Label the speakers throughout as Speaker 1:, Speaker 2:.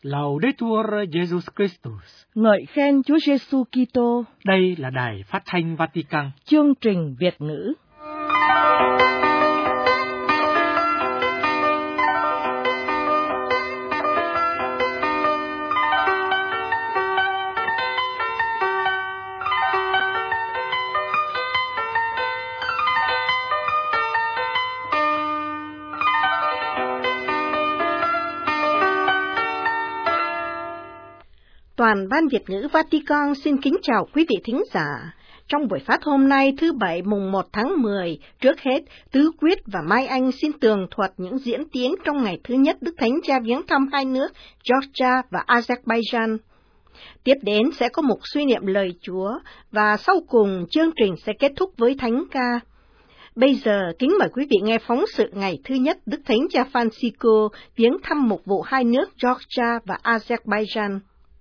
Speaker 1: Laudetur Jesus Christus.
Speaker 2: Ngợi khen Chúa Giêsu Kitô.
Speaker 1: Đây là Đài Phát thanh Vatican.
Speaker 2: Chương trình Việt ngữ. Toàn ban Việt ngữ Vatican xin kính chào quý vị thính giả. Trong buổi phát hôm nay thứ Bảy mùng 1 tháng 10, trước hết, Tứ Quyết và Mai Anh xin tường thuật những diễn tiến trong ngày thứ nhất Đức Thánh Cha viếng thăm hai nước Georgia và Azerbaijan. Tiếp đến sẽ có một suy niệm lời Chúa, và sau cùng chương trình sẽ kết thúc với Thánh ca. Bây giờ, kính mời quý vị nghe phóng sự ngày thứ nhất Đức Thánh Cha Francisco viếng thăm mục vụ hai nước Georgia và Azerbaijan.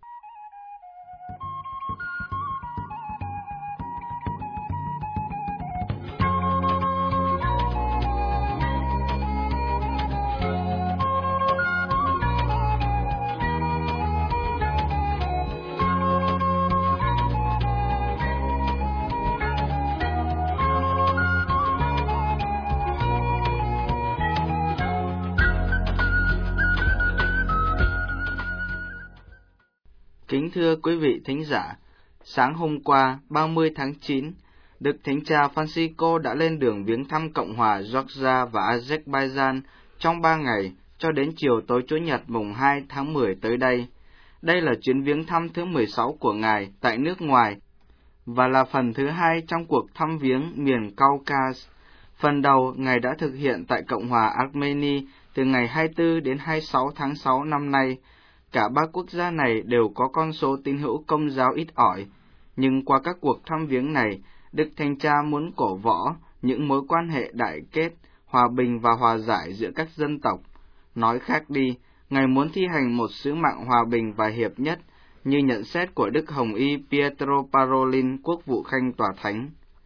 Speaker 3: Kính thưa quý vị thính giả, sáng hôm qua, 30 tháng 9, Đức Thánh Cha Francisco đã lên đường viếng thăm Cộng hòa Georgia và Azerbaijan trong 3 ngày, cho đến chiều tối Chủ nhật mùng 2 tháng 10 tới đây. Đây là chuyến viếng thăm thứ 16 của Ngài tại nước ngoài, và là phần thứ 2 trong cuộc thăm viếng miền Caucasus. Phần đầu, Ngài đã thực hiện tại Cộng hòa Armenia từ ngày 24 đến 26 tháng 6 năm nay. Cả ba quốc gia này đều có con số tín hữu Công giáo ít ỏi, nhưng qua các cuộc thăm viếng này, Đức Thánh Cha muốn cổ võ những mối quan hệ đại kết, hòa bình và hòa giải giữa các dân tộc. Nói khác đi, Ngài muốn thi hành một sứ mạng hòa bình và hiệp nhất, như nhận xét của Đức Hồng Y Pietro Parolin, Quốc vụ Khanh Tòa Thánh.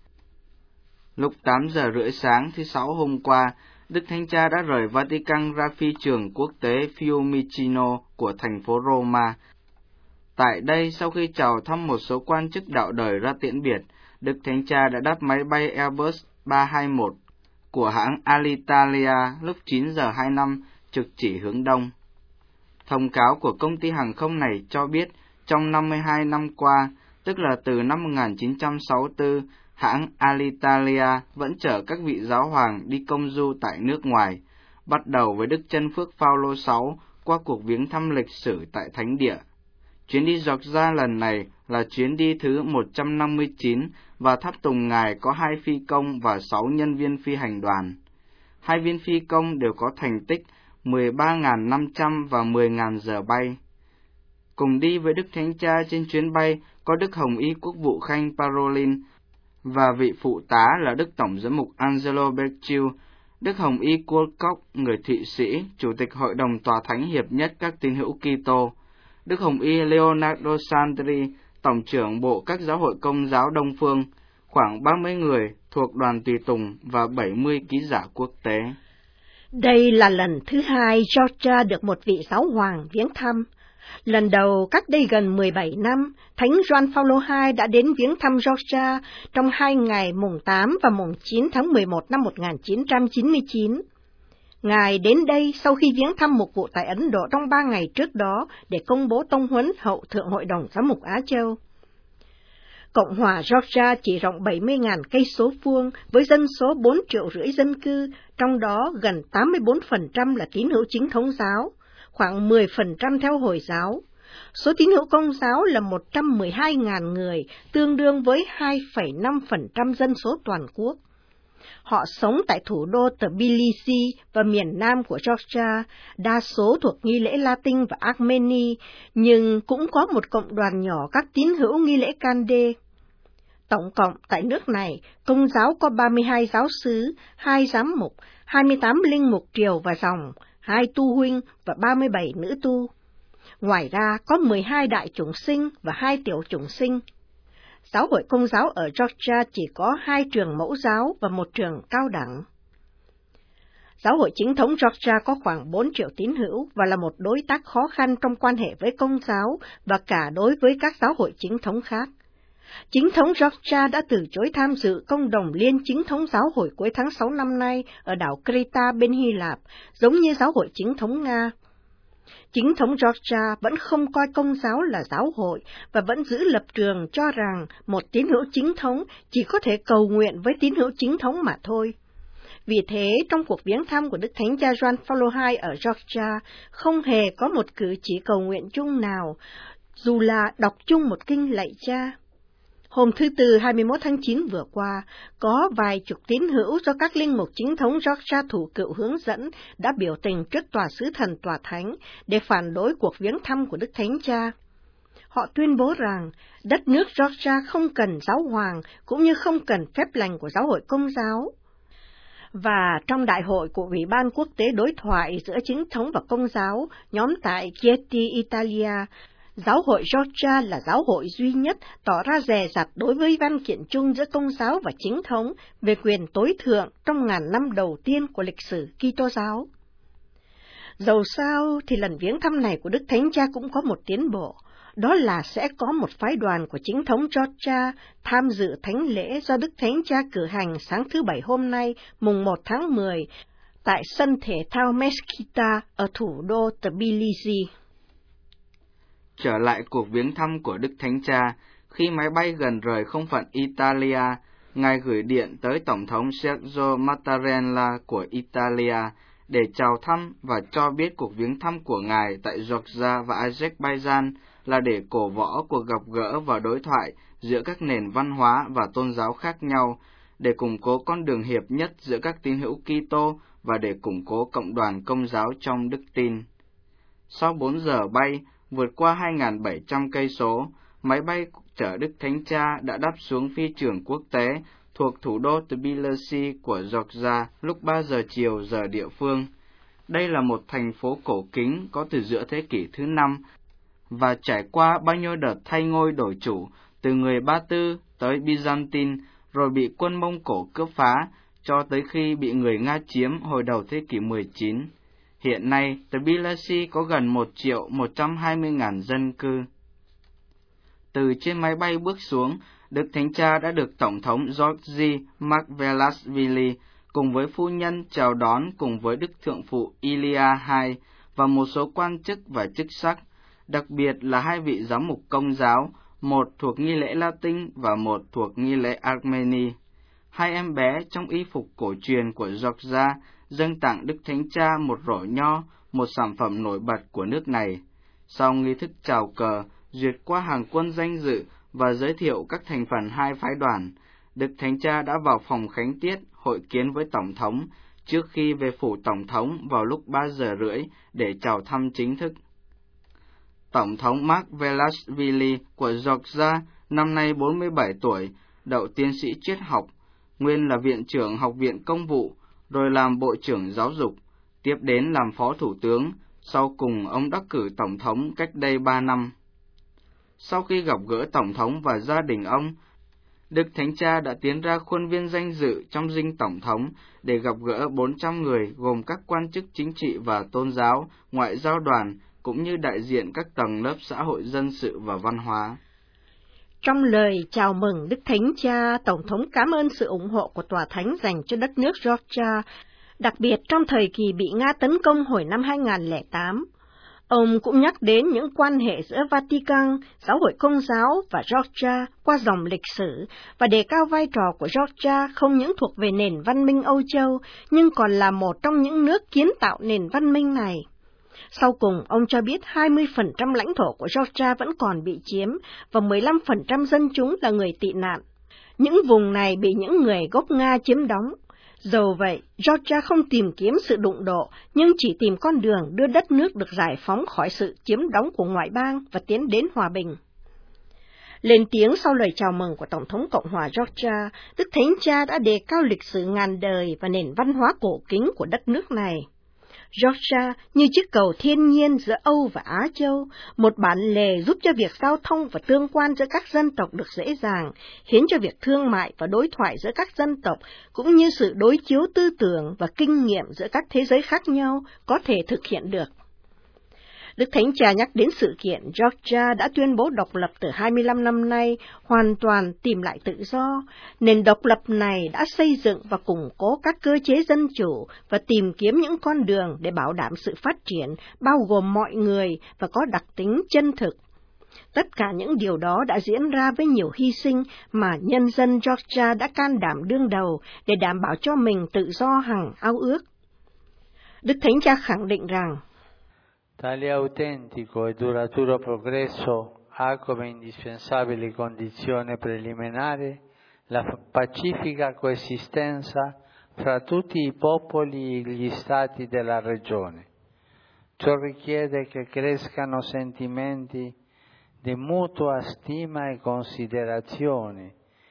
Speaker 3: Lúc 8 giờ rưỡi sáng thứ Sáu hôm qua, Đức Thánh Cha đã rời Vatican ra phi trường quốc tế Fiumicino của thành phố Roma. Tại đây, sau khi chào thăm một số quan chức đạo đời ra tiễn biệt, Đức Thánh Cha đã đáp máy bay Airbus 321 của hãng Alitalia lúc 9 giờ 25 trực chỉ hướng đông. Thông cáo của công ty hàng không này cho biết trong 52 năm qua, tức là từ năm 1964, hãng Alitalia vẫn chở các vị giáo hoàng đi công du tại nước ngoài, bắt đầu với Đức Chân Phước Phaolô VI qua cuộc viếng thăm lịch sử tại Thánh Địa. Chuyến đi Georgia lần này là chuyến đi thứ 159 và tháp tùng Ngài có 2 phi công và 6 nhân viên phi hành đoàn. 2 viên phi công đều có thành tích 13.500 và 10.000 giờ bay. Cùng đi với Đức Thánh Cha trên chuyến bay có Đức Hồng Y Quốc vụ Khanh Parolin và vị phụ tá là Đức Tổng giám mục Angelo Becciu, Đức Hồng Y Colcock, người Thụy Sĩ, Chủ tịch Hội đồng Tòa Thánh Hiệp nhất các tín hữu Kitô, Đức Hồng Y Leonardo Sandri, Tổng trưởng Bộ các giáo hội Công giáo Đông Phương, khoảng 30 người thuộc đoàn tùy tùng và 70 ký giả quốc tế.
Speaker 2: Đây là lần thứ 2 Georgia được một vị giáo hoàng viếng thăm. Lần đầu cách đây gần 17 năm, Thánh Gioan Phaolô II đã đến viếng thăm Georgia trong 2 ngày mùng 8 và mùng 9 tháng 11 năm 1999. Ngài đến đây sau khi viếng thăm mục vụ tại Ấn Độ trong 3 ngày trước đó để công bố tông huấn hậu Thượng Hội đồng Giám mục Á Châu. Cộng hòa Georgia chỉ rộng 70.000 cây số vuông với dân số 4,5 triệu dân cư, trong đó gần 84% là tín hữu chính thống giáo, khoảng 10% theo Hồi giáo. Số tín hữu Công giáo là 112.000 người, tương đương với 2,5% dân số toàn quốc. Họ sống tại thủ đô Tbilisi và miền nam của Georgia, đa số thuộc nghi lễ Latin và Armeni, nhưng cũng có một cộng đoàn nhỏ các tín hữu nghi lễ Kande. Tổng cộng tại nước này, Công giáo có 32 giáo xứ, 2 giám mục, 28 linh mục triều và dòng, 2 tu huynh và 37 nữ tu. Ngoài ra có 12 đại chủng sinh và 2 tiểu chủng sinh. Giáo hội Công giáo ở Georgia chỉ có 2 trường mẫu giáo và 1 trường cao đẳng. Giáo hội chính thống Georgia có khoảng 4 triệu tín hữu và là một đối tác khó khăn trong quan hệ với Công giáo và cả đối với các giáo hội chính thống khác. Chính thống Georgia đã từ chối tham dự công đồng liên chính thống giáo hội cuối tháng 6 năm nay ở đảo Creta bên Hy Lạp, giống như giáo hội chính thống Nga. Chính thống Georgia vẫn không coi Công giáo là giáo hội và vẫn giữ lập trường cho rằng một tín hữu chính thống chỉ có thể cầu nguyện với tín hữu chính thống mà thôi. Vì thế, trong cuộc viếng thăm của Đức Thánh Cha Gioan Phaolô II ở Georgia, không hề có một cử chỉ cầu nguyện chung nào, dù là đọc chung một kinh lạy Cha. Hôm thứ Tư 21 tháng 9 vừa qua, có vài chục tín hữu do các linh mục chính thống Georgia thủ cựu hướng dẫn đã biểu tình trước tòa sứ thần tòa thánh để phản đối cuộc viếng thăm của Đức Thánh Cha. Họ tuyên bố rằng đất nước Georgia không cần giáo hoàng cũng như không cần phép lành của giáo hội Công giáo. Và trong đại hội của Ủy ban Quốc tế đối thoại giữa chính thống và Công giáo, nhóm tại Chieti, Italia, giáo hội Georgia là giáo hội duy nhất tỏ ra dè dặt đối với văn kiện chung giữa Công giáo và chính thống về quyền tối thượng trong ngàn năm đầu tiên của lịch sử Kitô giáo. Dầu sao thì lần viếng thăm này của Đức Thánh Cha cũng có một tiến bộ, đó là sẽ có một phái đoàn của chính thống Georgia tham dự thánh lễ do Đức Thánh Cha cử hành sáng thứ Bảy hôm nay, mùng 1 tháng 10, tại sân thể thao Meskhita ở thủ đô Tbilisi.
Speaker 3: Trở lại cuộc viếng thăm của Đức Thánh Cha, khi máy bay gần rời không phận Italia, Ngài gửi điện tới Tổng thống Sergio Mattarella của Italia để chào thăm và cho biết cuộc viếng thăm của Ngài tại Georgia và Azerbaijan là để cổ võ cuộc gặp gỡ và đối thoại giữa các nền văn hóa và tôn giáo khác nhau, để củng cố con đường hiệp nhất giữa các tín hữu Kitô và để củng cố cộng đoàn Công giáo trong đức tin. Sau 4 giờ bay, vượt qua 2.700 cây số, máy bay chở Đức Thánh Cha đã đáp xuống phi trường quốc tế thuộc thủ đô Tbilisi của Georgia lúc 3 giờ chiều giờ địa phương. Đây là một thành phố cổ kính có từ giữa thế kỷ thứ 5 và trải qua bao nhiêu đợt thay ngôi đổi chủ, từ người Ba Tư tới Byzantine, rồi bị quân Mông Cổ cướp phá, cho tới khi bị người Nga chiếm hồi đầu thế kỷ 19. Hiện nay, Tbilisi có gần 1.120.000 dân cư. Từ trên máy bay bước xuống, Đức Thánh Cha đã được Tổng thống Georgi Margvelashvili cùng với phu nhân chào đón cùng với Đức Thượng phụ Ilia II và một số quan chức và chức sắc, đặc biệt là 2 vị giám mục Công giáo, một thuộc nghi lễ Latin và một thuộc nghi lễ Armeni. 2 em bé trong y phục cổ truyền của Georgia dâng tặng Đức Thánh Cha một rổ nho, một sản phẩm nổi bật của nước này. Sau nghi thức chào cờ, duyệt qua hàng quân danh dự và giới thiệu các thành phần 2 phái đoàn, Đức Thánh Cha đã vào phòng khánh tiết hội kiến với Tổng thống, trước khi về phủ Tổng thống vào lúc 3 giờ rưỡi để chào thăm chính thức. Tổng thống Margvelashvili của Georgia, năm nay 47 tuổi, đậu tiến sĩ triết học, nguyên là viện trưởng Học viện Công vụ, rồi làm Bộ trưởng Giáo dục, tiếp đến làm Phó Thủ tướng, sau cùng ông đắc cử Tổng thống cách đây 3 năm. Sau khi gặp gỡ Tổng thống và gia đình ông, Đức Thánh Cha đã tiến ra khuôn viên danh dự trong dinh Tổng thống để gặp gỡ 400 người gồm các quan chức chính trị và tôn giáo, ngoại giao đoàn, cũng như đại diện các tầng lớp xã hội dân sự và văn hóa.
Speaker 2: Trong lời chào mừng Đức Thánh Cha, Tổng thống cảm ơn sự ủng hộ của Tòa Thánh dành cho đất nước Georgia, đặc biệt trong thời kỳ bị Nga tấn công hồi năm 2008. Ông cũng nhắc đến những quan hệ giữa Vatican, Giáo hội Công giáo và Georgia qua dòng lịch sử và đề cao vai trò của Georgia không những thuộc về nền văn minh Âu Châu, nhưng còn là một trong những nước kiến tạo nền văn minh này. Sau cùng, ông cho biết 20% lãnh thổ của Georgia vẫn còn bị chiếm và 15% dân chúng là người tị nạn. Những vùng này bị những người gốc Nga chiếm đóng. Dầu vậy, Georgia không tìm kiếm sự đụng độ, nhưng chỉ tìm con đường đưa đất nước được giải phóng khỏi sự chiếm đóng của ngoại bang và tiến đến hòa bình. Lên tiếng sau lời chào mừng của Tổng thống Cộng hòa Georgia, Đức Thánh Cha đã đề cao lịch sử ngàn đời và nền văn hóa cổ kính của đất nước này. Georgia như chiếc cầu thiên nhiên giữa Âu và Á Châu, một bản lề giúp cho việc giao thông và tương quan giữa các dân tộc được dễ dàng, khiến cho việc thương mại và đối thoại giữa các dân tộc, cũng như sự đối chiếu tư tưởng và kinh nghiệm giữa các thế giới khác nhau có thể thực hiện được. Đức Thánh Cha nhắc đến sự kiện Georgia đã tuyên bố độc lập từ 25 năm nay, hoàn toàn tìm lại tự do. Nền độc lập này đã xây dựng và củng cố các cơ chế dân chủ và tìm kiếm những con đường để bảo đảm sự phát triển, bao gồm mọi người và có đặc tính chân thực. Tất cả những điều đó đã diễn ra với nhiều hy sinh mà nhân dân Georgia đã can đảm đương đầu để đảm bảo cho mình tự do hằng ao ước. Đức Thánh Cha khẳng định rằng,
Speaker 4: Tale autentico e duraturo progresso ha come indispensabile condizione preliminare la pacifica coesistenza fra tutti i popoli e gli stati della regione. Ciò richiede che crescano sentimenti di mutua stima e considerazione.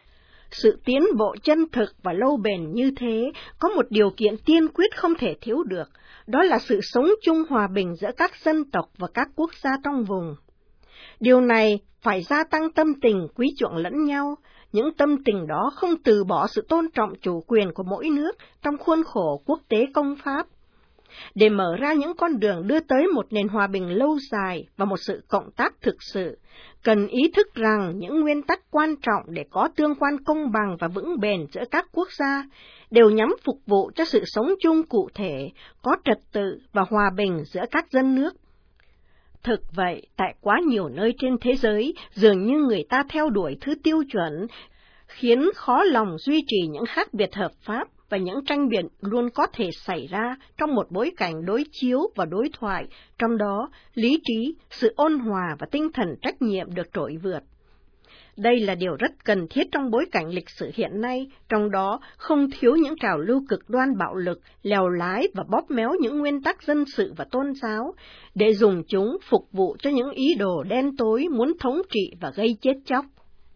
Speaker 2: Sự tiến bộ chân thực và lâu bền như thế có một điều kiện tiên quyết không thể thiếu được, đó là sự sống chung hòa bình giữa các dân tộc và các quốc gia trong vùng. Điều này phải gia tăng tâm tình quý chuộng lẫn nhau, những tâm tình đó không từ bỏ sự tôn trọng chủ quyền của mỗi nước trong khuôn khổ quốc tế công pháp. Để mở ra những con đường đưa tới một nền hòa bình lâu dài và một sự cộng tác thực sự, cần ý thức rằng những nguyên tắc quan trọng để có tương quan công bằng và vững bền giữa các quốc gia đều nhằm phục vụ cho sự sống chung cụ thể, có trật tự và hòa bình giữa các dân nước. Thực vậy, tại quá nhiều nơi trên thế giới, dường như người ta theo đuổi thứ tiêu chuẩn, khiến khó lòng duy trì những khác biệt hợp pháp và những tranh biện luôn có thể xảy ra trong một bối cảnh đối chiếu và đối thoại, trong đó lý trí, sự ôn hòa và tinh thần trách nhiệm được trội vượt. Đây là điều rất cần thiết trong bối cảnh lịch sử hiện nay, trong đó không thiếu những trào lưu cực đoan bạo lực, lèo lái và bóp méo những nguyên tắc dân sự và tôn giáo, để dùng chúng phục vụ cho những ý đồ đen tối muốn thống trị và gây chết chóc.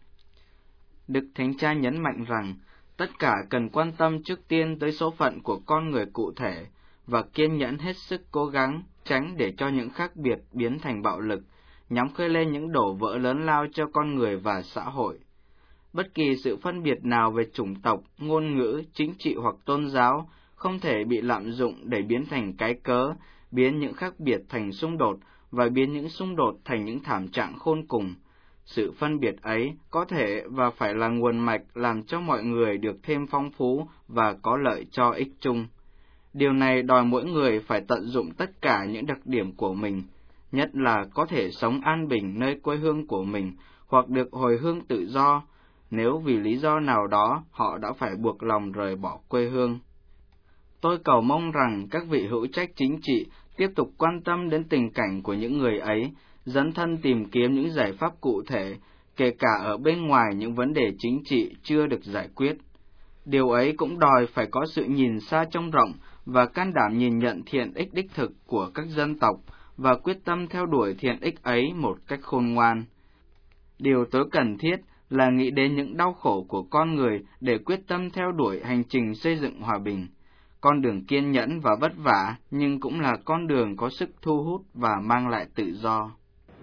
Speaker 3: Đức Thánh Cha nhấn mạnh rằng, tất cả cần quan tâm trước tiên tới số phận của con người cụ thể và kiên nhẫn hết sức cố gắng tránh để cho những khác biệt biến thành bạo lực, nhằm khơi lên những đổ vỡ lớn lao cho con người và xã hội. Bất kỳ sự phân biệt nào về chủng tộc, ngôn ngữ, chính trị hoặc tôn giáo không thể bị lạm dụng để biến thành cái cớ, biến những khác biệt thành xung đột và biến những xung đột thành những thảm trạng khôn cùng. Sự phân biệt ấy có thể và phải là nguồn mạch làm cho mọi người được thêm phong phú và có lợi cho ích chung. Điều này đòi mỗi người phải tận dụng tất cả những đặc điểm của mình, nhất là có thể sống an bình nơi quê hương của mình hoặc được hồi hương tự do, nếu vì lý do nào đó họ đã phải buộc lòng rời bỏ quê hương. Tôi cầu mong rằng các vị hữu trách chính trị tiếp tục quan tâm đến tình cảnh của những người ấy, dấn thân tìm kiếm những giải pháp cụ thể, kể cả ở bên ngoài những vấn đề chính trị chưa được giải quyết. Điều ấy cũng đòi phải có sự nhìn xa trông rộng và can đảm nhìn nhận thiện ích đích thực của các dân tộc và quyết tâm theo đuổi thiện ích ấy một cách khôn ngoan. Điều tối cần thiết là nghĩ đến những đau khổ của con người để quyết tâm theo đuổi hành trình xây dựng hòa bình. Con đường kiên nhẫn và vất vả, nhưng cũng là con đường có sức thu hút và mang lại tự do.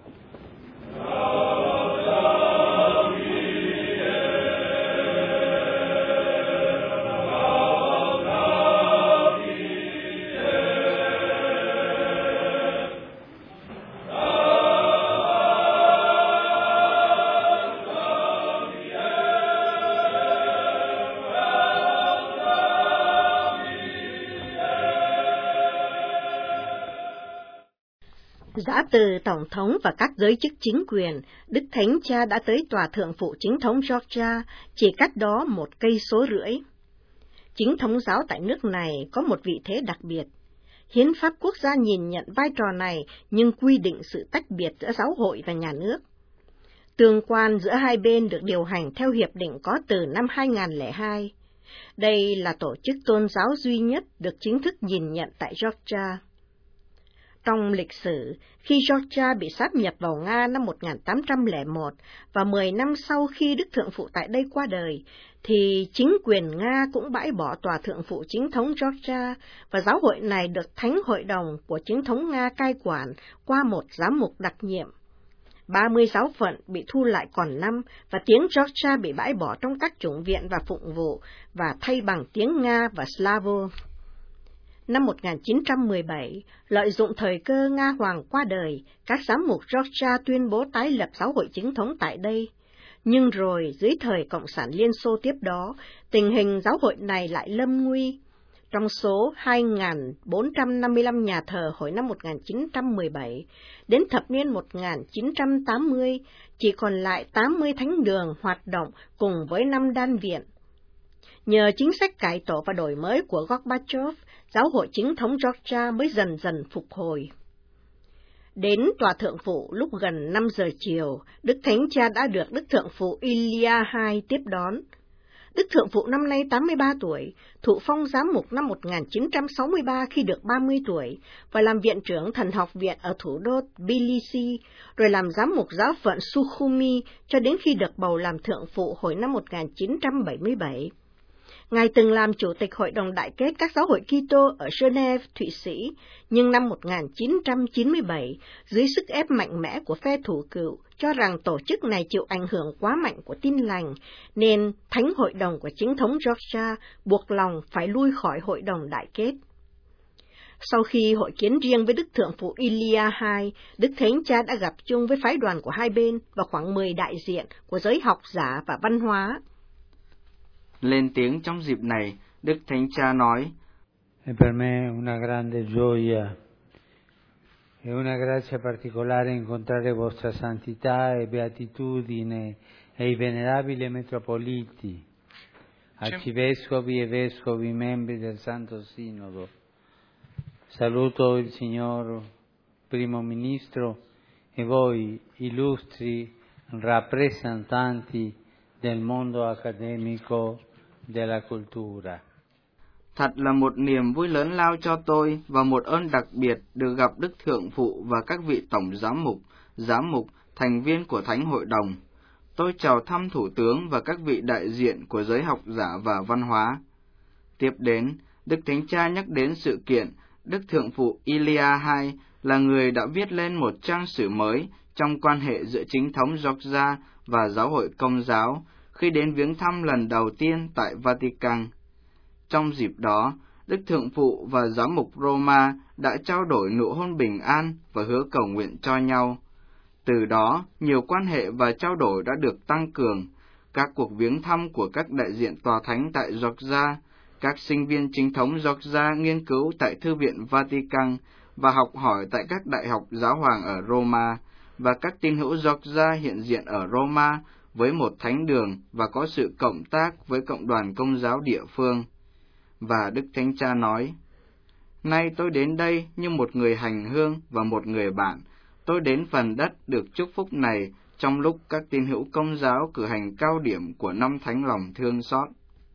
Speaker 2: Giã từ Tổng thống và các giới chức chính quyền, Đức Thánh Cha đã tới tòa thượng phụ chính thống Georgia, chỉ cách đó 1,5 cây số. Chính thống giáo tại nước này có một vị thế đặc biệt. Hiến pháp quốc gia nhìn nhận vai trò này nhưng quy định sự tách biệt giữa giáo hội và nhà nước. Tương quan giữa hai bên được điều hành theo hiệp định có từ năm 2002. Đây là tổ chức tôn giáo duy nhất được chính thức nhìn nhận tại Georgia. Trong lịch sử, khi Georgia bị sáp nhập vào Nga năm 1801 và 10 năm sau khi Đức Thượng Phụ tại đây qua đời, thì chính quyền Nga cũng bãi bỏ tòa Thượng Phụ chính thống Georgia và giáo hội này được Thánh Hội đồng của chính thống Nga cai quản qua một giám mục đặc nhiệm. 30 giáo phận bị thu lại còn 5 và tiếng Georgia bị bãi bỏ trong các chủng viện và phụng vụ và thay bằng tiếng Nga và Slavo. Năm 1917, lợi dụng thời cơ Nga Hoàng qua đời, các giám mục Georgia tuyên bố tái lập giáo hội chính thống tại đây. Nhưng rồi, dưới thời Cộng sản Liên Xô tiếp đó, tình hình giáo hội này lại lâm nguy. Trong số 2.455 nhà thờ hồi năm 1917, đến thập niên 1980, chỉ còn lại 80 thánh đường hoạt động cùng với 5 đan viện. Nhờ chính sách cải tổ và đổi mới của Gorbachev, giáo hội chính thống Georgia mới dần dần phục hồi. Đến tòa Thượng Phụ lúc gần 5 giờ chiều, Đức Thánh Cha đã được Đức Thượng Phụ Ilia II tiếp đón. Đức Thượng Phụ năm nay 83 tuổi, thụ phong giám mục năm 1963 khi được 30 tuổi, và làm viện trưởng thần học viện ở thủ đô Tbilisi, rồi làm giám mục giáo phận Sukhumi cho đến khi được bầu làm Thượng Phụ hồi năm 1977. Ngài từng làm Chủ tịch Hội đồng Đại kết các giáo hội Kitô ở Geneva, Thụy Sĩ, nhưng năm 1997, dưới sức ép mạnh mẽ của phe thủ cựu, cho rằng tổ chức này chịu ảnh hưởng quá mạnh của Tin lành, nên Thánh Hội đồng của chính thống Georgia buộc lòng phải lui khỏi Hội đồng Đại kết. Sau khi hội kiến riêng với Đức Thượng Phụ Ilia II, Đức Thánh Cha đã gặp chung với phái đoàn của hai bên và khoảng 10 đại diện của giới học giả và văn hóa.
Speaker 3: Lên tiếng trong dịp này, Đức Thánh Cha nói:
Speaker 4: È per me una grande gioia e una grazia particolare incontrare vostra santità e beatitudine e i venerabili metropoliti, arcivescovi e vescovi membri del Santo Sinodo. Saluto il signor Primo Ministro e voi illustri rappresentanti del mondo accademico della cultura.
Speaker 3: Thật là một niềm vui lớn lao cho tôi và một ơn đặc biệt được gặp Đức Thượng Phụ và các vị tổng giám mục, thành viên của Thánh Hội đồng. Tôi chào thăm Thủ tướng và các vị đại diện của giới học giả và văn hóa. Tiếp đến, Đức Thánh Cha nhắc đến sự kiện Đức Thượng Phụ Ilia II là người đã viết lên một trang sử mới trong quan hệ giữa chính thống Georgia và giáo hội Công giáo khi đến viếng thăm lần đầu tiên tại Vatican. Trong dịp đó, Đức Thượng Phụ và Giám mục Roma đã trao đổi nụ hôn bình an và hứa cầu nguyện cho nhau. Từ đó, nhiều quan hệ và trao đổi đã được tăng cường. Các cuộc viếng thăm của các đại diện tòa thánh tại Georgia, các sinh viên chính thống Georgia nghiên cứu tại Thư viện Vatican và học hỏi tại các đại học giáo hoàng ở Roma, và các tín hữu Georgia hiện diện ở Roma với một thánh đường và có sự cộng tác với cộng đoàn Công giáo địa phương. Và Đức Thánh Cha nói: Nay tôi đến đây như một người hành hương và một người bạn. Tôi đến phần đất được chúc phúc này trong lúc các tín hữu Công giáo cử hành cao điểm của năm Thánh lòng thương xót.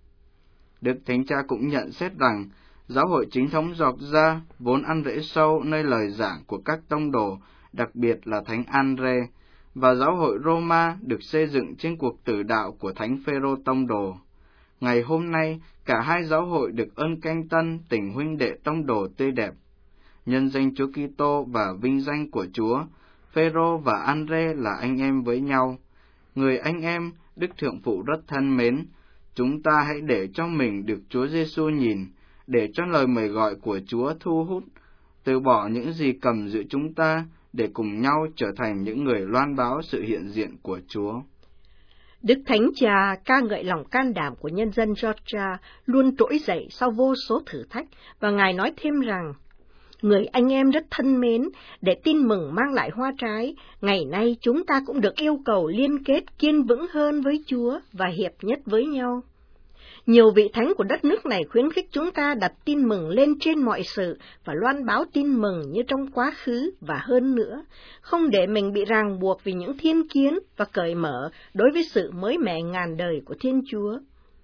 Speaker 3: Đức Thánh Cha cũng nhận xét rằng giáo hội chính thống Georgia vốn ăn rễ sâu nơi lời giảng của các tông đồ, đặc biệt là Thánh Andre, và giáo hội Roma được xây dựng trên cuộc tử đạo của Thánh Phêrô tông đồ. Ngày hôm nay, cả hai giáo hội được ơn canh tân tình huynh đệ tông đồ tươi đẹp. Nhân danh Chúa Kitô và vinh danh của Chúa, Phêrô và Andre là anh em với nhau. Người anh em, Đức Thượng Phụ rất thân mến, chúng ta hãy để cho mình được Chúa Giêsu nhìn, để cho lời mời gọi của Chúa thu hút, từ bỏ những gì cầm giữ chúng ta, để cùng nhau trở thành những người loan báo sự hiện diện của Chúa.
Speaker 2: Đức Thánh Cha ca ngợi lòng can đảm của nhân dân Georgia luôn trỗi dậy sau vô số thử thách, và Ngài nói thêm rằng: Người anh em rất thân mến, để tin mừng mang lại hoa trái, ngày nay chúng ta cũng được yêu cầu liên kết kiên vững hơn với Chúa và hiệp nhất với nhau. Nhiều vị thánh của đất nước này khuyến khích chúng ta đặt tin mừng lên trên mọi sự và loan báo tin mừng như trong quá khứ, và hơn nữa, không để mình bị ràng buộc vì những thiên kiến và cởi mở đối với sự mới mẻ ngàn đời của Thiên Chúa.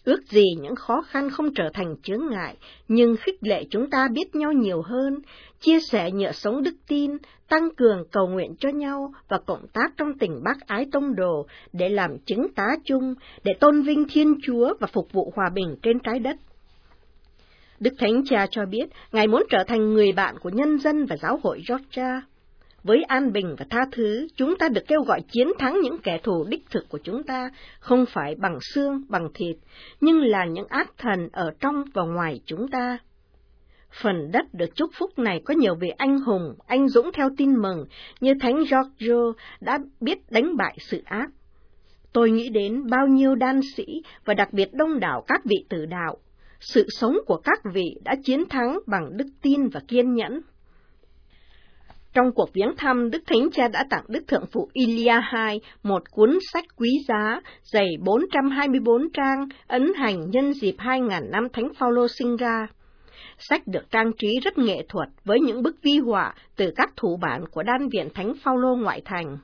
Speaker 2: Ước gì những khó khăn không trở thành chướng ngại, nhưng khích lệ chúng ta biết nhau nhiều hơn, chia sẻ nhựa sống đức tin, tăng cường cầu nguyện cho nhau và cộng tác trong tình bác ái tông đồ để làm chứng tá chung, để tôn vinh Thiên Chúa và phục vụ hòa bình trên trái đất. Đức Thánh Cha cho biết, Ngài muốn trở thành người bạn của nhân dân và giáo hội Georgia. Với an bình và tha thứ, chúng ta được kêu gọi chiến thắng những kẻ thù đích thực của chúng ta, không phải bằng xương, bằng thịt, nhưng là những ác thần ở trong và ngoài chúng ta. Phần đất được chúc phúc này có nhiều vị anh hùng, anh dũng theo tin mừng, như Thánh Giorgio đã biết đánh bại sự ác. Tôi nghĩ đến bao nhiêu đan sĩ và đặc biệt đông đảo các vị tử đạo. Sự sống của các vị đã chiến thắng bằng đức tin và kiên nhẫn. Trong cuộc viếng thăm, Đức Thánh Cha đã tặng Đức Thượng phụ Ilia II một cuốn sách quý giá, dày 424 trang, ấn hành nhân dịp 2000 năm Thánh Phaolô sinh ra. Sách được trang trí rất nghệ thuật với những bức vi họa từ các thủ bản của Đan viện Thánh Phaolô ngoại thành.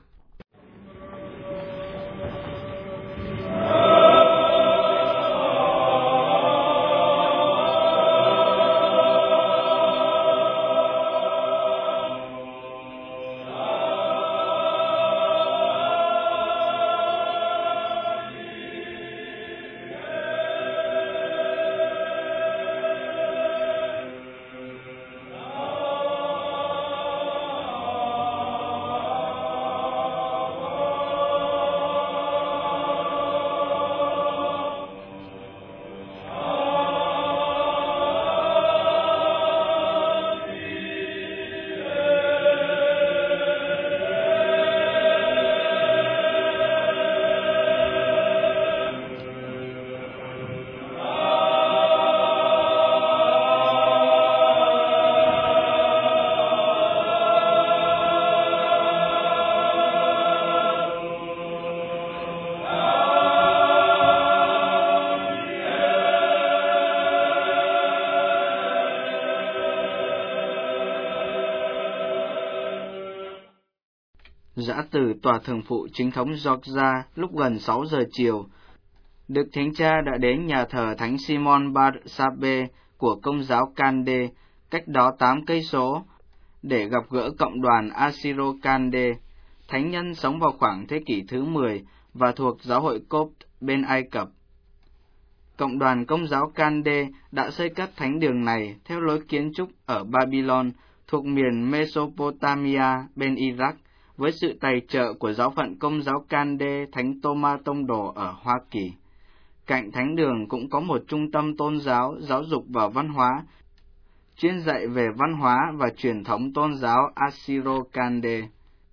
Speaker 3: Giã từ tòa thường phụ chính thống Georgia lúc gần 6 giờ chiều, Đức Thánh Cha đã đến nhà thờ Thánh Simon Bar Sabe của Công giáo Cande, cách đó 8 cây số, để gặp gỡ cộng đoàn Asiro Cande, thánh nhân sống vào khoảng thế kỷ thứ 10 và thuộc giáo hội Copt bên Ai Cập. Cộng đoàn Công giáo Cande đã xây các thánh đường này theo lối kiến trúc ở Babylon, thuộc miền Mesopotamia bên Iraq, với sự tài trợ của giáo phận Công giáo Cande Thánh Tô-ma Tông Đồ ở Hoa Kỳ. Cạnh thánh đường cũng có một trung tâm tôn giáo, giáo dục và văn hóa, chuyên dạy về văn hóa và truyền thống tôn giáo Asiro Cande.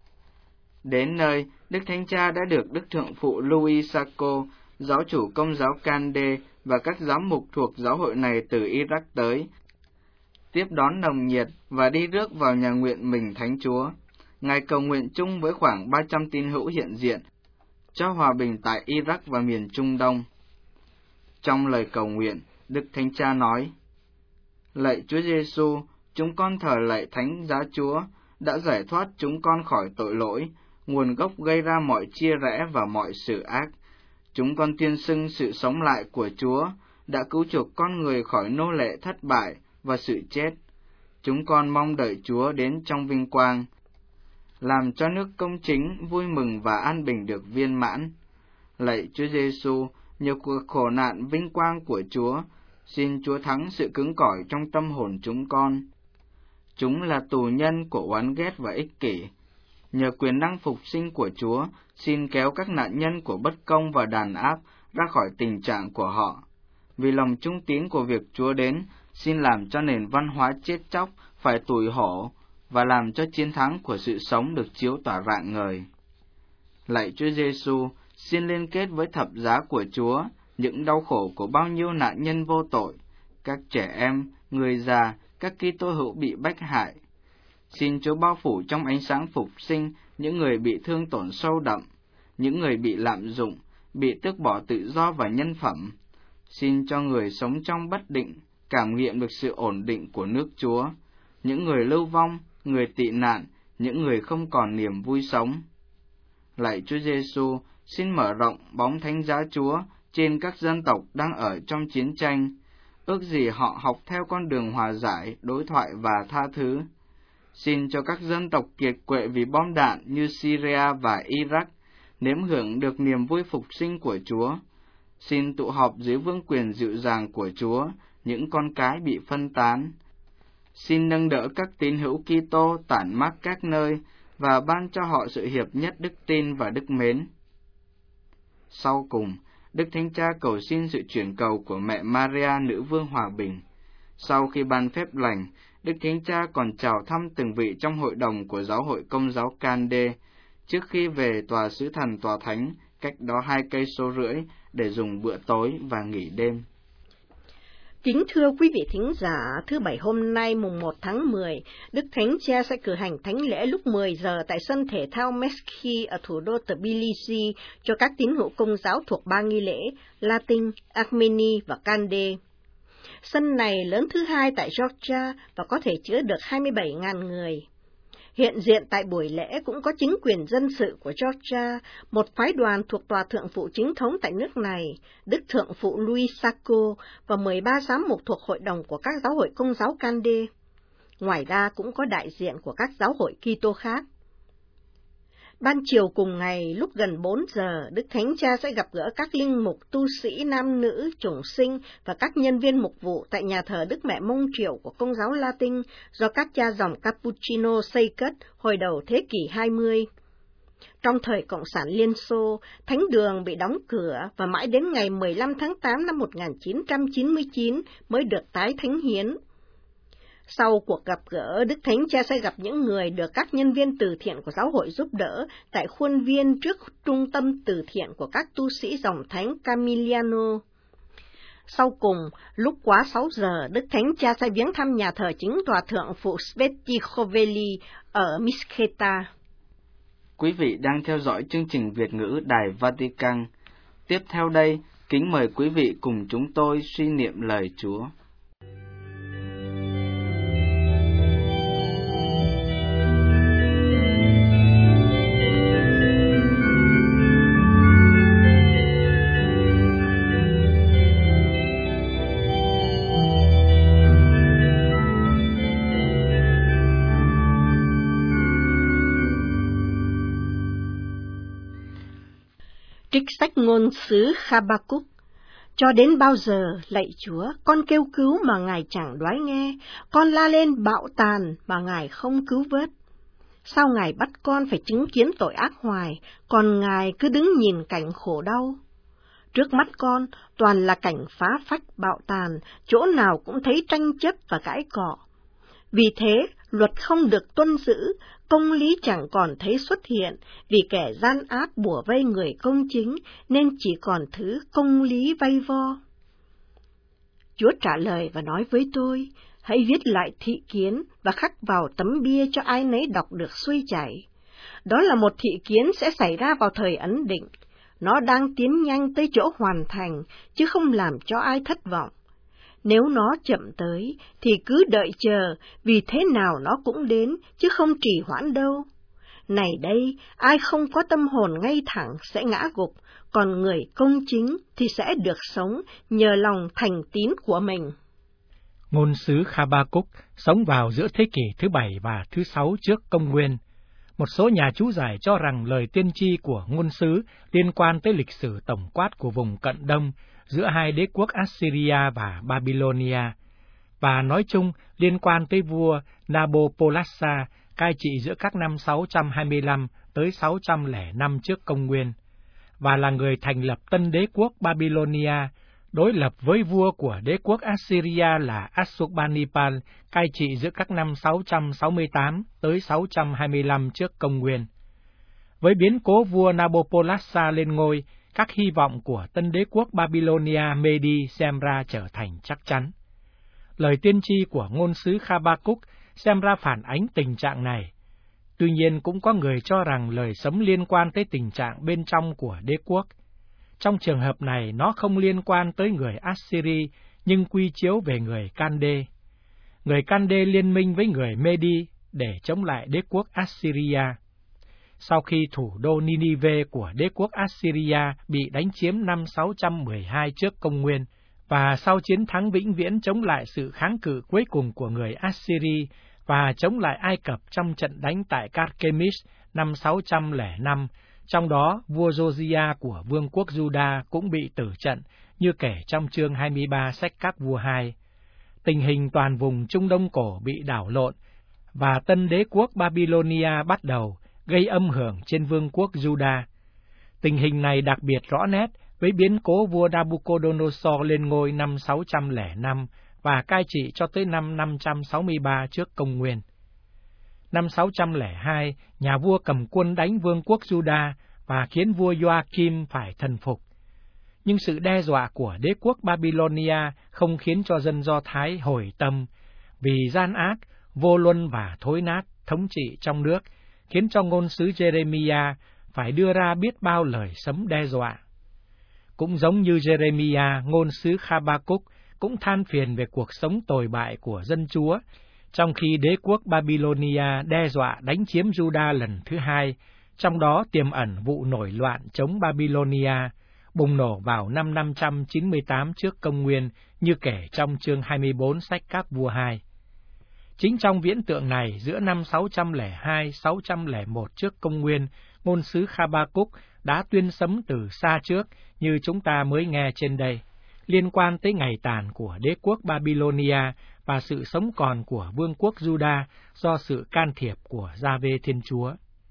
Speaker 3: Đến nơi, Đức Thánh Cha đã được Đức Thượng phụ Louis Sacco, giáo chủ Công giáo Cande và các giám mục thuộc giáo hội này từ Iraq tới, tiếp đón nồng nhiệt và đi rước vào nhà nguyện mình Thánh Chúa. Ngài cầu nguyện chung với khoảng 300 tín hữu hiện diện cho hòa bình tại Iraq và miền Trung Đông. Trong lời cầu nguyện, Đức Thánh Cha nói: Lạy Chúa Giêsu, chúng con thờ lạy Thánh Giá Chúa đã giải thoát chúng con khỏi tội lỗi, nguồn gốc gây ra mọi chia rẽ và mọi sự ác. Chúng con tuyên xưng sự sống lại của Chúa đã cứu chuộc con người khỏi nô lệ thất bại và sự chết. Chúng con mong đợi Chúa đến trong vinh quang, làm cho nước công chính, vui mừng và an bình được viên mãn. Lạy Chúa Giêsu, nhờ cuộc khổ nạn vinh quang của Chúa, xin Chúa thắng sự cứng cỏi trong tâm hồn chúng con. Chúng là tù nhân của oán ghét và ích kỷ. Nhờ quyền năng phục sinh của Chúa, xin kéo các nạn nhân của bất công và đàn áp ra khỏi tình trạng của họ. Vì lòng trung tín của việc Chúa đến, xin làm cho nền văn hóa chết chóc phải tủi hổ, và làm cho chiến thắng của sự sống được chiếu tỏa rạng ngời. Lạy Chúa Giêsu, xin liên kết với thập giá của Chúa những đau khổ của bao nhiêu nạn nhân vô tội, các trẻ em, người già, các Kitô hữu bị bách hại. Xin Chúa bao phủ trong ánh sáng phục sinh những người bị thương tổn sâu đậm, những người bị lạm dụng, bị tước bỏ tự do và nhân phẩm. Xin cho người sống trong bất định cảm nghiệm được sự ổn định của nước Chúa, những người lưu vong, người tị nạn, những người không còn niềm vui sống. Lạy Chúa Giêsu, xin mở rộng bóng thánh giá Chúa trên các dân tộc đang ở trong chiến tranh, ước gì họ học theo con đường hòa giải, đối thoại và tha thứ. Xin cho các dân tộc kiệt quệ vì bom đạn như Syria và Iraq nếm hưởng được niềm vui phục sinh của Chúa. Xin tụ họp dưới vương quyền dịu dàng của Chúa những con cái bị phân tán. Xin nâng đỡ các tín hữu Kitô tản mát các nơi và ban cho họ sự hiệp nhất đức tin và đức mến. Sau cùng, Đức Thánh Cha cầu xin sự chuyển cầu của mẹ Maria Nữ Vương Hòa Bình. Sau khi ban phép lành, Đức Thánh Cha còn chào thăm từng vị trong hội đồng của Giáo hội Công giáo Cande, trước khi về tòa sứ thần tòa thánh, cách đó 2,5 cây số để dùng bữa tối và nghỉ đêm.
Speaker 2: Kính thưa quý vị thính giả, thứ Bảy hôm nay mùng 1 tháng 10, Đức Thánh Cha sẽ cử hành thánh lễ lúc 10 giờ tại sân thể thao Meschi ở thủ đô Tbilisi cho các tín hữu Công giáo thuộc 3 nghi lễ Latin, Armeni và Cande. Sân này lớn thứ 2 tại Georgia và có thể chứa được 27.000 người. Hiện diện tại buổi lễ cũng có chính quyền dân sự của Georgia, một phái đoàn thuộc Tòa Thượng phụ Chính thống tại nước này, Đức Thượng phụ Louis Sacco và 13 giám mục thuộc hội đồng của các giáo hội Công giáo Cande. Ngoài ra cũng có đại diện của các giáo hội Kitô khác. Ban chiều cùng ngày, lúc gần 4 giờ, Đức Thánh Cha sẽ gặp gỡ các linh mục, tu sĩ, nam nữ, chủng sinh và các nhân viên mục vụ tại nhà thờ Đức Mẹ Mông Triệu của Công giáo Latin do các cha dòng Cappuccino xây cất hồi đầu thế kỷ 20. Trong thời Cộng sản Liên Xô, thánh đường bị đóng cửa và mãi đến ngày 15 tháng 8 năm 1999 mới được tái thánh hiến. Sau cuộc gặp gỡ, Đức Thánh Cha sẽ gặp những người được các nhân viên từ thiện của giáo hội giúp đỡ tại khuôn viên trước trung tâm từ thiện của các tu sĩ dòng thánh Camiliano. Sau cùng, lúc quá 6 giờ, Đức Thánh Cha sẽ viếng thăm nhà thờ chính Tòa Thượng phụ Svetichoveli ở Misketa.
Speaker 3: Quý vị đang theo dõi chương trình Việt ngữ Đài Vatican. Tiếp theo đây, kính mời quý vị cùng chúng tôi suy niệm lời Chúa.
Speaker 2: Trích sách ngôn sứ Habakkuk. Cho đến bao giờ, lạy Chúa, con kêu cứu mà Ngài chẳng đoái nghe, con la lên bạo tàn mà Ngài không cứu vớt. Sao Ngài bắt con phải chứng kiến tội ác hoài, còn Ngài cứ đứng nhìn cảnh khổ đau? Trước mắt con toàn là cảnh phá phách bạo tàn, chỗ nào cũng thấy tranh chấp và cãi cọ. Vì thế, luật không được tuân giữ, công lý chẳng còn thấy xuất hiện, vì kẻ gian ác bủa vây người công chính, nên chỉ còn thứ công lý vây vo. Chúa trả lời và nói với tôi, hãy viết lại thị kiến và khắc vào tấm bia cho ai nấy đọc được xuôi chảy. Đó là một thị kiến sẽ xảy ra vào thời ấn định. Nó đang tiến nhanh tới chỗ hoàn thành, chứ không làm cho ai thất vọng. Nếu nó chậm tới, thì cứ đợi chờ, vì thế nào nó cũng đến, chứ không trì hoãn đâu. Này đây, ai không có tâm hồn ngay thẳng sẽ ngã gục, còn người công chính thì sẽ được sống nhờ lòng thành tín của mình.
Speaker 1: Ngôn sứ Habakkuk sống vào giữa thế kỷ thứ 7 và thứ 6 trước công nguyên. Một số nhà chú giải cho rằng lời tiên tri của ngôn sứ liên quan tới lịch sử tổng quát của vùng Cận Đông giữa hai đế quốc Assyria và Babylonia, và nói chung liên quan tới vua Nabopolassar cai trị giữa các năm 625 tới 605 trước công nguyên, và là người thành lập tân đế quốc Babylonia, đối lập với vua của đế quốc Assyria là Ashurbanipal cai trị giữa các năm 668 tới 625 trước công nguyên. Với biến cố vua Nabopolassar lên ngôi, các hy vọng của tân đế quốc Babylonia Medi xem ra trở thành chắc chắn. Lời tiên tri của ngôn sứ Habakkuk xem ra phản ánh tình trạng này. Tuy nhiên cũng có người cho rằng lời sấm liên quan tới tình trạng bên trong của đế quốc. Trong trường hợp này, nó không liên quan tới người Assyri, nhưng quy chiếu về người Cande. Người Cande liên minh với người Medi để chống lại đế quốc Assyria. sau khi thủ đô Ninive của đế quốc Assyria bị đánh chiếm năm 612 trước công nguyên, và sau chiến thắng vĩnh viễn chống lại sự kháng cự cuối cùng của người Assyri và chống lại Ai Cập trong trận đánh tại Carchemish năm 605, trong đó vua Josiah của vương quốc Juda cũng bị tử trận, như kể trong chương 23 sách Các Vua 2. Tình hình toàn vùng Trung Đông cổ bị đảo lộn, và tân đế quốc Babylonia bắt đầu, gây âm hưởng trên vương quốc Juda. Tình hình này đặc biệt rõ nét với biến cố vua Nabucodonosor lên ngôi năm 605 và cai trị cho tới năm 563 trước công nguyên. Năm 602, nhà vua cầm quân đánh vương quốc Juda và khiến vua Joachim phải thần phục. Nhưng sự đe dọa của đế quốc Babylonia không khiến cho dân Do Thái hồi tâm, vì gian ác, vô luân và thối nát thống trị trong nước, khiến cho ngôn sứ Jeremiah phải đưa ra biết bao lời sấm đe dọa. Cũng giống như Jeremiah, ngôn sứ Habakkuk cũng than phiền về cuộc sống tồi bại của dân Chúa, trong khi đế quốc Babylonia đe dọa đánh chiếm Juda lần thứ hai, trong đó tiềm ẩn vụ nổi loạn chống Babylonia, bùng nổ vào năm 598 trước công nguyên, như kể trong chương 24 sách Các Vua 2. Chính trong viễn tượng này, giữa năm 602-601 trước công nguyên, ngôn sứ Habakkuk đã tuyên sấm từ xa trước, như chúng ta mới nghe trên đây, liên quan tới ngày tàn của đế quốc Babylonia và sự sống còn của vương quốc Juda do sự can thiệp của Gia-vê Thiên Chúa.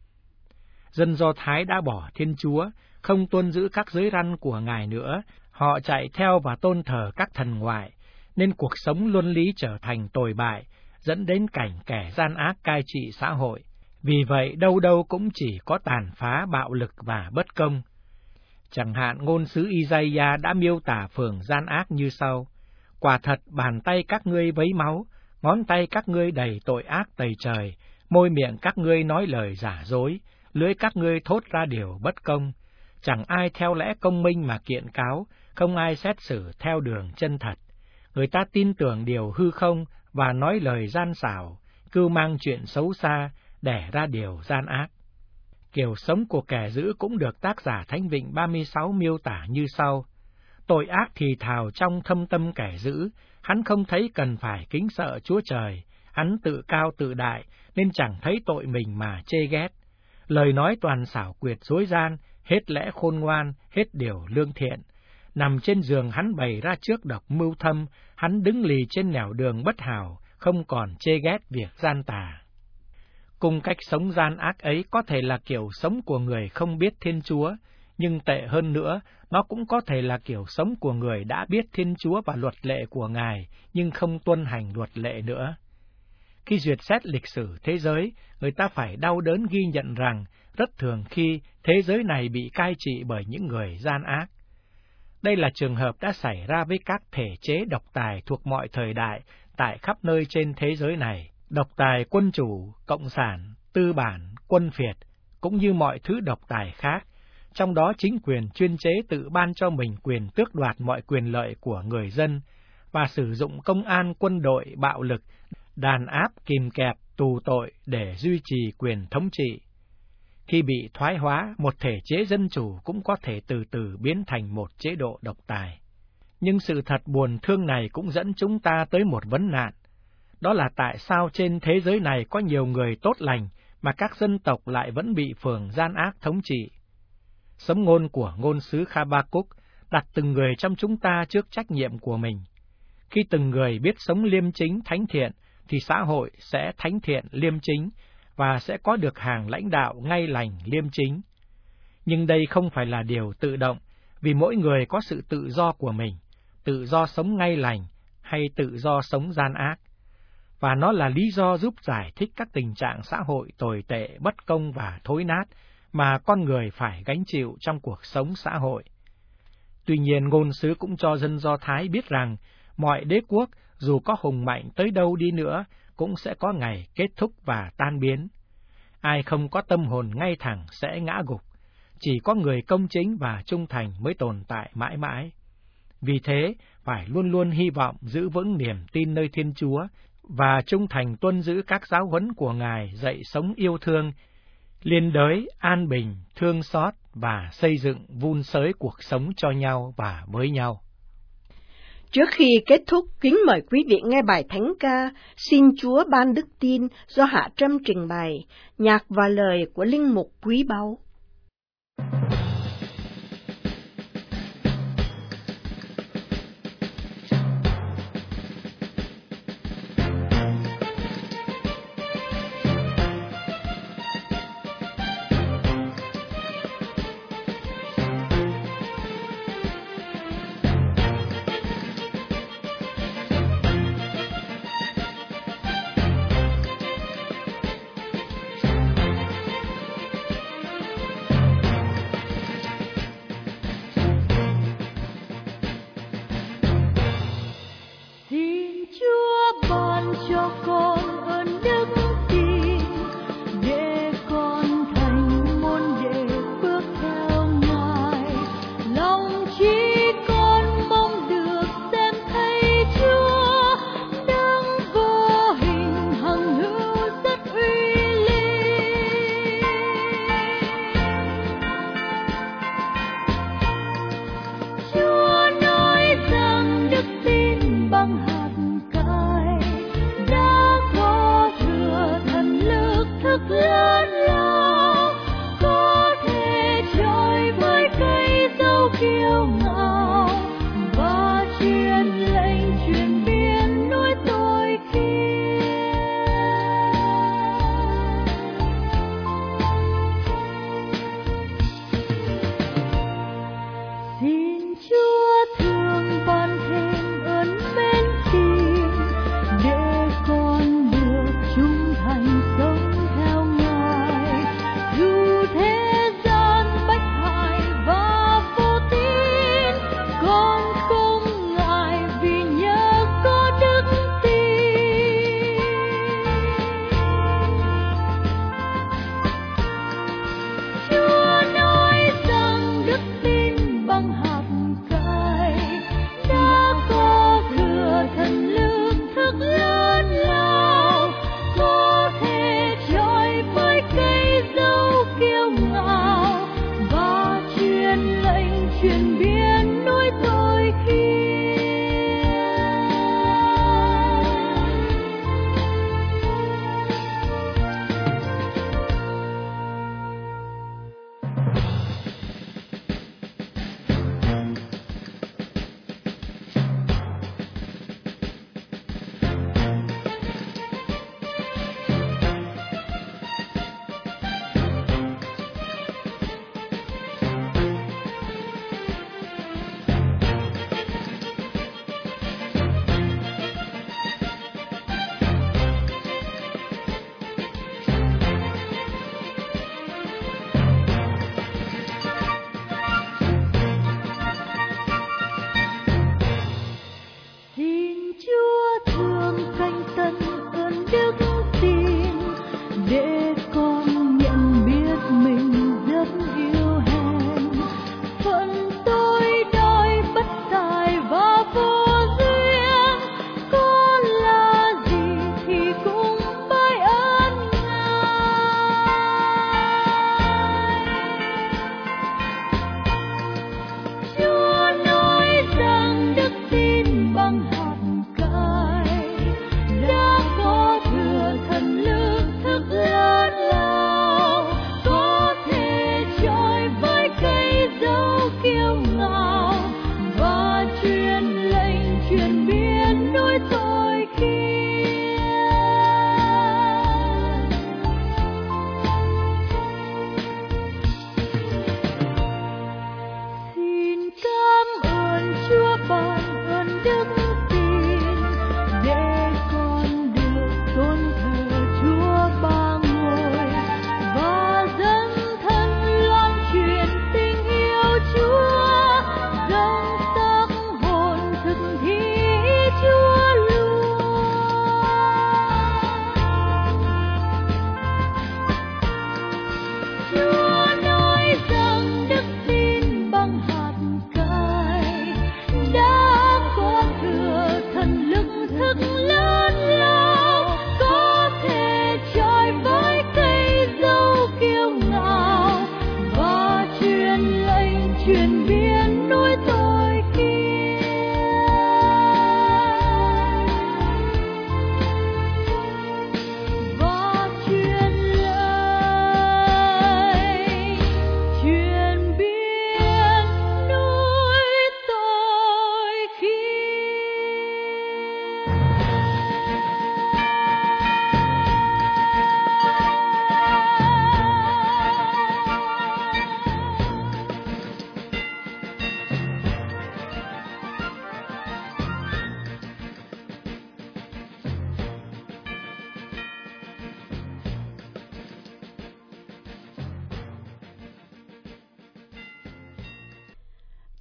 Speaker 1: Dân Do Thái đã bỏ Thiên Chúa, không tuân giữ các giới răn của Ngài nữa, họ chạy theo và tôn thờ các thần ngoại, nên cuộc sống luân lý trở thành tồi bại, dẫn đến cảnh kẻ gian ác cai trị xã hội. Vì vậy, đâu đâu cũng chỉ có tàn phá, bạo lực và bất công. Chẳng hạn, ngôn sứ Isaiah đã miêu tả phường gian ác như sau: quả thật bàn tay các ngươi vấy máu, ngón tay các ngươi đầy tội ác tày trời, môi miệng các ngươi nói lời giả dối, lưỡi các ngươi thốt ra điều bất công. Chẳng ai theo lẽ công minh mà kiện cáo, không ai xét xử theo đường chân thật. Người ta tin tưởng điều hư không và nói lời gian xảo, cưu mang chuyện xấu xa, đẻ ra điều gian ác. Kiểu sống của kẻ dữ cũng được tác giả Thánh Vịnh 36 miêu tả như sau: tội ác thì thào trong thâm tâm kẻ dữ, hắn không thấy cần phải kính sợ Chúa Trời, hắn tự cao tự đại nên chẳng thấy tội mình mà chê ghét. Lời nói toàn xảo quyệt dối gian, hết lẽ khôn ngoan, hết điều lương thiện. Nằm trên giường hắn bày ra trước độc mưu thâm, hắn đứng lì trên nẻo đường bất hảo, không còn chê ghét việc gian tà. Cùng cách sống gian ác ấy có thể là kiểu sống của người không biết Thiên Chúa, nhưng tệ hơn nữa, nó cũng có thể là kiểu sống của người đã biết Thiên Chúa và luật lệ của Ngài, nhưng không tuân hành luật lệ nữa. Khi duyệt xét lịch sử thế giới, người ta phải đau đớn ghi nhận rằng, rất thường khi thế giới này bị cai trị bởi những người gian ác. Đây là trường hợp đã xảy ra với các thể chế độc tài thuộc mọi thời đại tại khắp nơi trên thế giới này. Độc tài quân chủ, cộng sản, tư bản, quân phiệt, cũng như mọi thứ độc tài khác, trong đó chính quyền chuyên chế tự ban cho mình quyền tước đoạt mọi quyền lợi của người dân và sử dụng công an quân đội bạo lực, đàn áp kìm kẹp, tù tội để duy trì quyền thống trị. Khi bị thoái hóa, một thể chế dân chủ cũng có thể từ từ biến thành một chế độ độc tài. Nhưng sự thật buồn thương này cũng dẫn chúng ta tới một vấn nạn. Đó là tại sao trên thế giới này có nhiều người tốt lành mà các dân tộc lại vẫn bị phường gian ác thống trị. Sấm ngôn của ngôn sứ Habakkuk đặt từng người trong chúng ta trước trách nhiệm của mình. Khi từng người biết sống liêm chính thánh thiện, thì xã hội sẽ thánh thiện liêm chính và sẽ có được hàng lãnh đạo ngay lành liêm chính. Nhưng đây không phải là điều tự động, vì mỗi người có sự tự do của mình, tự do sống ngay lành hay tự do sống gian ác. Và nó là lý do giúp giải thích các tình trạng xã hội tồi tệ, bất công và thối nát mà con người phải gánh chịu trong cuộc sống xã hội. Tuy nhiên, ngôn sứ cũng cho dân Do Thái biết rằng, mọi đế quốc, dù có hùng mạnh tới đâu đi nữa, cũng sẽ có ngày kết thúc và tan biến. Ai không có tâm hồn ngay thẳng sẽ ngã gục, chỉ có người công chính và trung thành mới tồn tại mãi mãi. Vì thế, phải luôn luôn hy vọng giữ vững niềm tin nơi Thiên Chúa và trung thành tuân giữ các giáo huấn của Ngài dạy sống yêu thương, liên đới, an bình, thương xót và xây dựng vun sới cuộc sống cho nhau và với nhau.
Speaker 2: Trước khi kết thúc, kính mời quý vị nghe bài thánh ca Xin Chúa ban đức tin do Hạ Trâm trình bày, nhạc và lời của linh mục Quý Báu.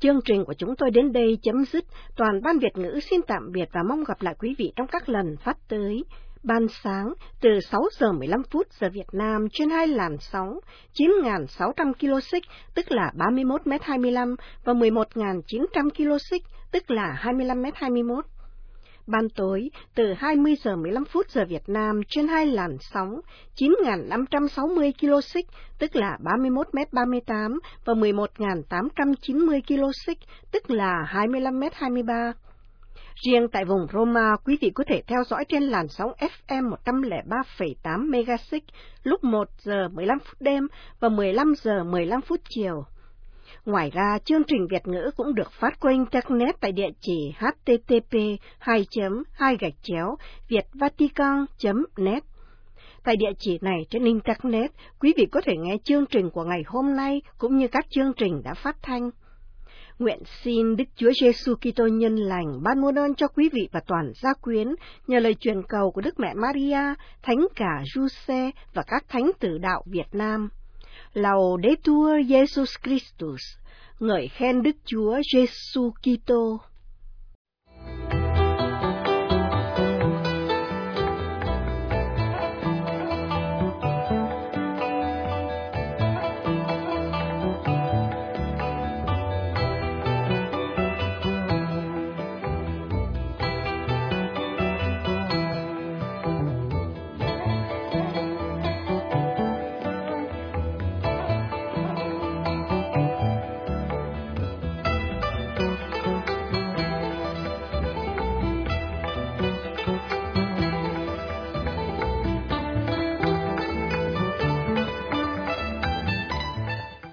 Speaker 2: Chương trình của chúng tôi đến đây chấm dứt. Toàn ban Việt ngữ xin tạm biệt và mong gặp lại quý vị trong các lần phát tới. Ban sáng từ 6 giờ 15 phút giờ Việt Nam trên 2 làn sóng 9.600 kHz tức là 31m25 và 11.900 kHz tức là 25m21. Ban tối từ 20 giờ 15 phút giờ Việt Nam trên 2 làn sóng 9.560 kHz tức là 31m38 và 11.890 kHz tức là 25m23. Riêng tại vùng Roma, quý vị có thể theo dõi trên làn sóng FM 103,8 MHz lúc 1 giờ 15 phút đêm và 15 giờ 15 phút chiều. Ngoài ra, chương trình Việt ngữ cũng được phát qua Internet tại địa chỉ http://vietvatican.net. Tại địa chỉ này trên Internet, quý vị có thể nghe chương trình của ngày hôm nay cũng như các chương trình đã phát thanh. Nguyện xin Đức Chúa Giêsu Kitô nhân lành ban muôn ơn cho quý vị và toàn gia quyến nhờ lời truyền cầu của Đức Mẹ Maria, Thánh Cả Giuse và các thánh tử đạo Việt Nam. Laudetur Jesus Christus, ngợi khen Đức Chúa Giêsu Kitô.